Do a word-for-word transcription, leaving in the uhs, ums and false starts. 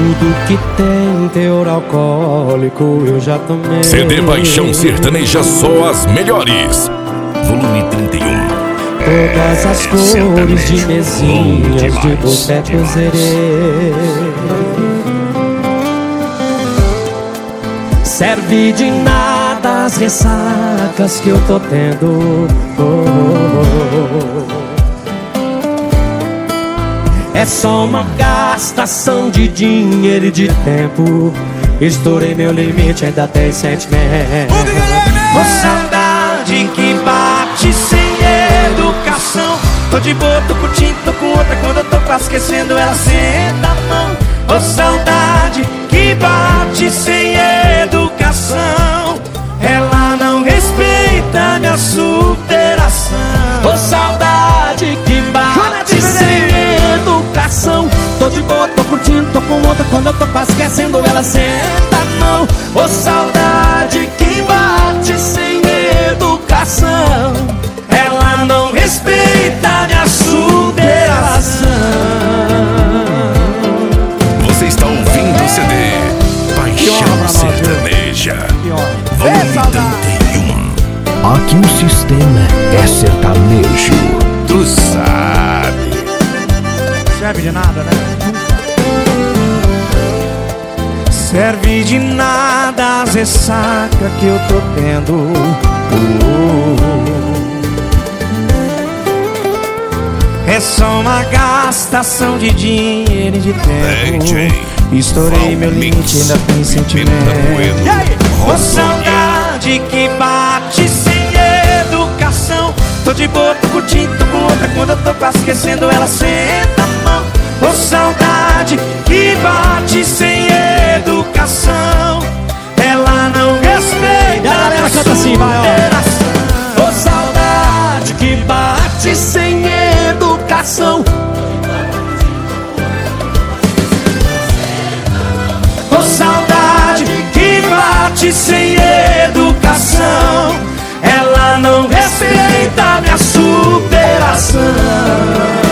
Tudo que tem teor alcoólico eu já tomei. C D Paixão Sertaneja, só as melhores. Volume trinta e um. Todas as cores de mesinhas de boteco eu zerei. Serve de nada as ressacas que eu tô tendo. Oh, oh, oh. É só uma gastação de dinheiro e de tempo. Estourei meu limite, ainda tem sentimento. Ô saudade que bate sem educação. Tô de boa, tô curtindo, tô com outra. Quando eu tô quase esquecendo, ela senta a mão. Ô saudade que bate sem educação. Ela não respeita minha superação. Ô saudade que bate sem educação. Tô de boa, tô curtindo, tô com outra. Quando eu tô quase esquecendo, ela senta a mão. Ô saudade que bate sem educação. Ela não respeita minha superação. Você está ouvindo o C D Paixão Sertaneja, volume trinta e um. Aqui o sistema é sertanejo. Tu sabe. Serve de nada, né? Serve de nada as ressacas que eu tô tendo. uh. É só uma gastação de dinheiro e de tempo. Estourei meu limite, ainda tem sentimento. Ô saudade que bate sem educação. Tô de boa, tô curtindo, tô com outra. Quando eu tô quase esquecendo, ela senta a mão. Ô saudade que bate sem educação. Ela não respeita. E a galera canta assim, vai, ó. Ô saudade que bate sem educação. Ô saudade que bate sem educação. Ela não respeita minha superação.